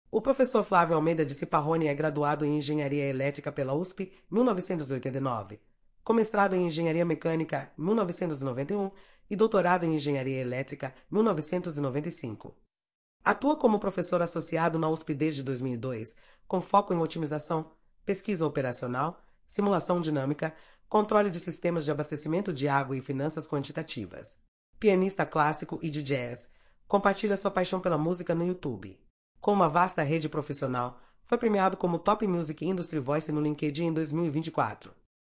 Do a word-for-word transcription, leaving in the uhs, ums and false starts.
O professor Flávio Almeida de Ciparrone é graduado em Engenharia Elétrica pela U S P em mil novecentos e oitenta e nove, com mestrado em Engenharia Mecânica em mil novecentos e noventa e um e doutorado em Engenharia Elétrica em mil novecentos e noventa e cinco. Atua como professor associado na U S P desde dois mil e dois, com foco em otimização, pesquisa operacional, simulação dinâmica, controle de sistemas de abastecimento de água e finanças quantitativas. Pianista clássico e de jazz, compartilha sua paixão pela música no YouTube. Com uma vasta rede profissional, foi premiado como Top Music Industry Voice no LinkedIn em dois mil e vinte e quatro.